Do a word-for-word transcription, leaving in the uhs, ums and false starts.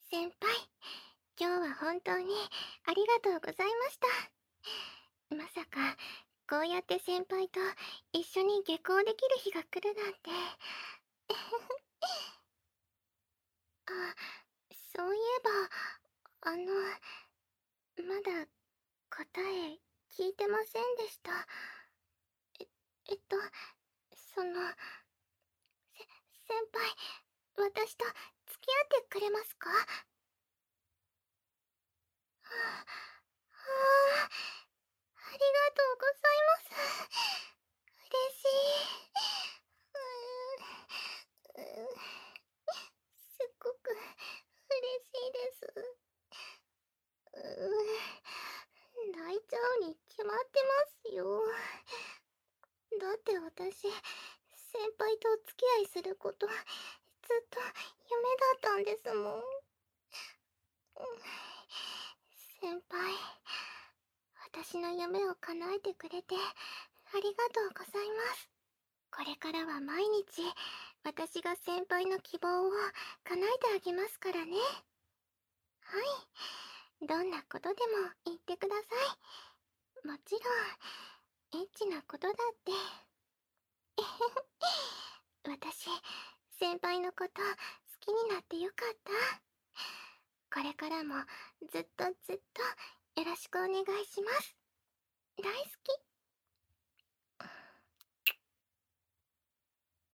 先輩、今日は本当にありがとうございました。まさか、こうやって先輩と一緒に下校できる日が来るなんて。あ、そういえば、あの、まだ答え聞いてませんでした。え、えっと、その、せ、先輩、私と付き合ってくれますか？はあ、はあ、ありがとうございます。嬉しい。うーん、うーすっごく嬉しいです。うーん、泣いちゃうに決まってますよ。だって私、先輩とお付き合いすること、ずっと夢だったんですもん。先輩、私の夢を叶えてくれてありがとうございます。これからは毎日、私が先輩の希望を叶えてあげますからね。はい。どんなことでも言ってください。もちろん、エッチなことだって。私、先輩のこと好きになってよかった。これからもずっとずっとよろしくお願いします。大好き。